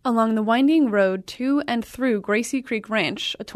Along the winding road to and through Gracie Creek Ranch, a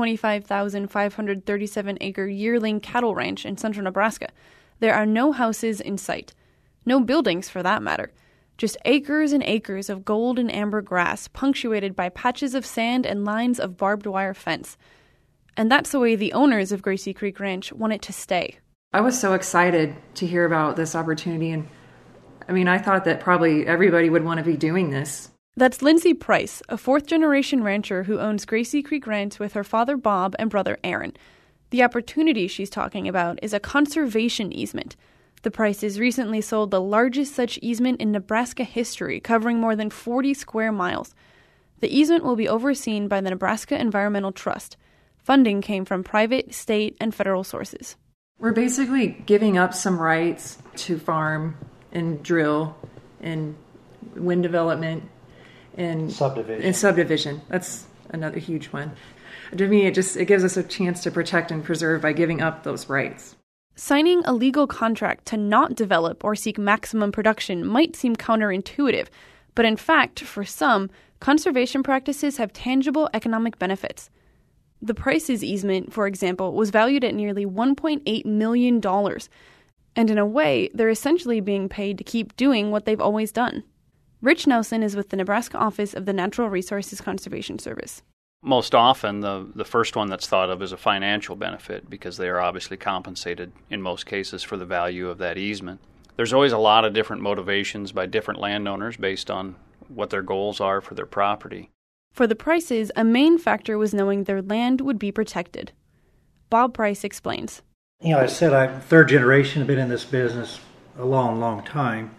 25,537-acre yearling cattle ranch in central Nebraska, there are no houses in sight. No buildings, for that matter. Just acres and acres of gold and amber grass, punctuated by patches of sand and lines of barbed wire fence. And that's the way the owners of Gracie Creek Ranch want it to stay. I was so excited to hear about this opportunity, and I thought that probably everybody would want to be doing this. That's Lindsay Price, a fourth-generation rancher who owns Gracie Creek Ranch with her father Bob and brother Aaron. The opportunity she's talking about is a conservation easement. The Prices recently sold the largest such easement in Nebraska history, covering more than 40 square miles. The easement will be overseen by the Nebraska Environmental Trust. Funding came from private, state, and federal sources. We're basically giving up some rights to farm and drill and wind development and subdivision. That's another huge one. To me, it gives us a chance to protect and preserve by giving up those rights. Signing a legal contract to not develop or seek maximum production might seem counterintuitive, but in fact, for some, conservation practices have tangible economic benefits. The Prices easement, for example, was valued at nearly $1.8 million. And in a way, they're essentially being paid to keep doing what they've always done. Rich Nelson is with the Nebraska Office of the Natural Resources Conservation Service. Most often, the first one that's thought of is a financial benefit because they are obviously compensated in most cases for the value of that easement. There's always a lot of different motivations by different landowners based on what their goals are for their property. For the Prices, a main factor was knowing their land would be protected. Bob Price explains. As I said, I'm third generation, been in this business a long, long time.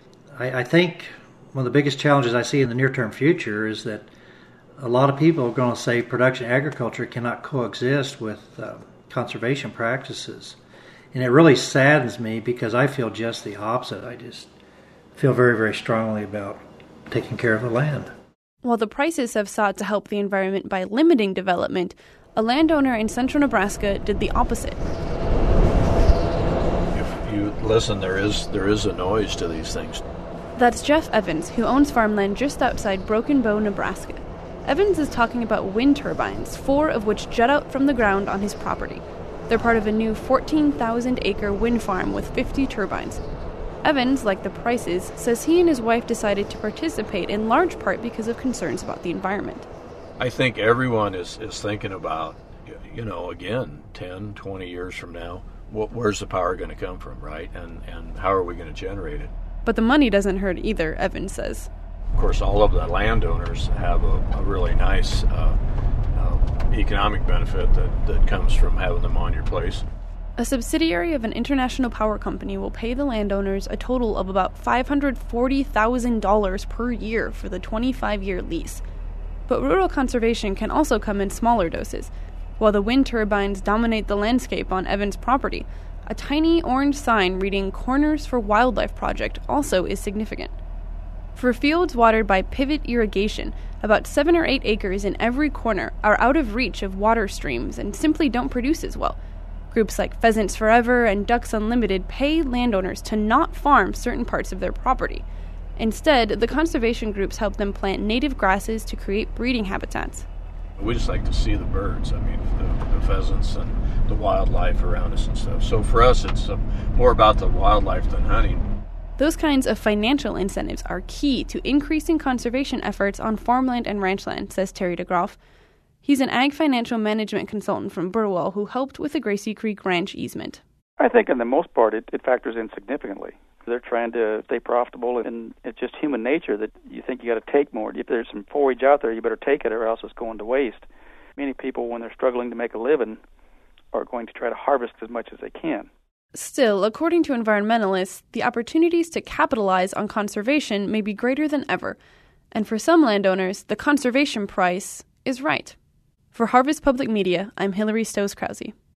I think one of the biggest challenges I see in the near-term future is that a lot of people are going to say production agriculture cannot coexist with conservation practices. And it really saddens me because I feel just the opposite. I just feel very, very strongly about taking care of the land. While the Prices have sought to help the environment by limiting development, a landowner in central Nebraska did the opposite. If you listen, there is a noise to these things. That's Jeff Evans, who owns farmland just outside Broken Bow, Nebraska. Evans is talking about wind turbines, 4 of which jut out from the ground on his property. They're part of a new 14,000-acre wind farm with 50 turbines. Evans, like the Prices, says he and his wife decided to participate in large part because of concerns about the environment. I think everyone is thinking about, again, 10, 20 years from now, where's the power going to come from, right? And how are we going to generate it? But the money doesn't hurt either, Evans says. Of course, all of the landowners have a really nice economic benefit that comes from having them on your place. A subsidiary of an international power company will pay the landowners a total of about $540,000 per year for the 25-year lease. But rural conservation can also come in smaller doses. While the wind turbines dominate the landscape on Evans' property, a tiny orange sign reading Corners for Wildlife Project also is significant. For fields watered by pivot irrigation, about 7 or 8 acres in every corner are out of reach of water streams and simply don't produce as well. Groups like Pheasants Forever and Ducks Unlimited pay landowners to not farm certain parts of their property. Instead, the conservation groups help them plant native grasses to create breeding habitats. We just like to see the birds, the pheasants and the wildlife around us and stuff. So for us, it's more about the wildlife than hunting. Those kinds of financial incentives are key to increasing conservation efforts on farmland and ranchland, says Terry DeGroff. He's an ag financial management consultant from Burwell who helped with the Gracie Creek Ranch easement. I think in the most part it factors in significantly. They're trying to stay profitable, and it's just human nature that you think you got to take more. If there's some forage out there, you better take it or else it's going to waste. Many people, when they're struggling to make a living, are going to try to harvest as much as they can. Still, according to environmentalists, the opportunities to capitalize on conservation may be greater than ever. And for some landowners, the conservation price is right. For Harvest Public Media, I'm Hillary Stowe-Krause.